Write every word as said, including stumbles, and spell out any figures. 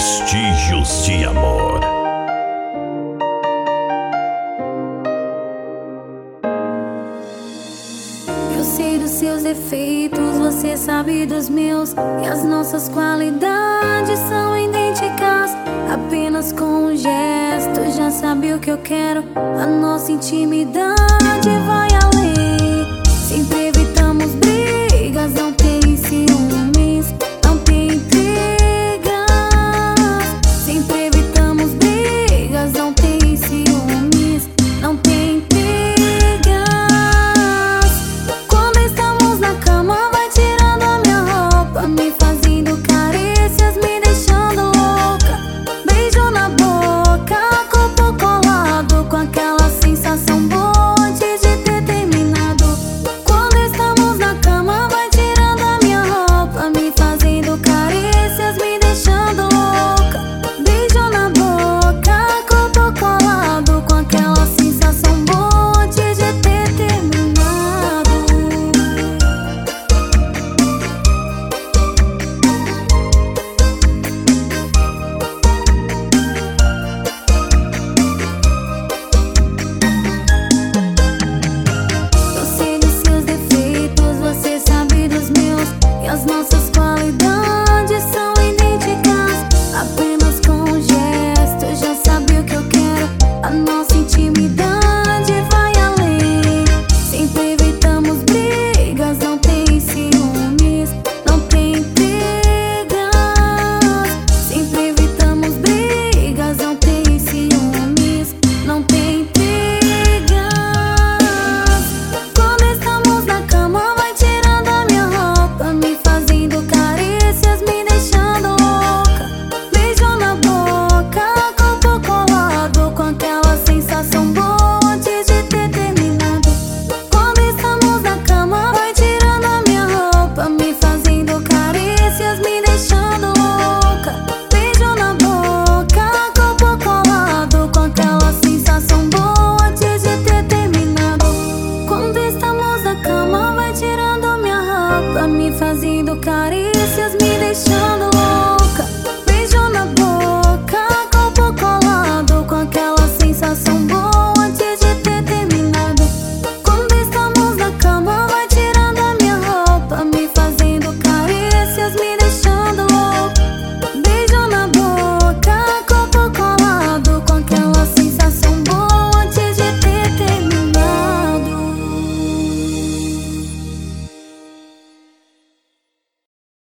Vestígios de Amor. Eu sei dos seus defeitos, você sabe dos meus, e as nossas qualidades são idênticas. Apenas com um gesto já sabe o que eu quero, a nossa intimidade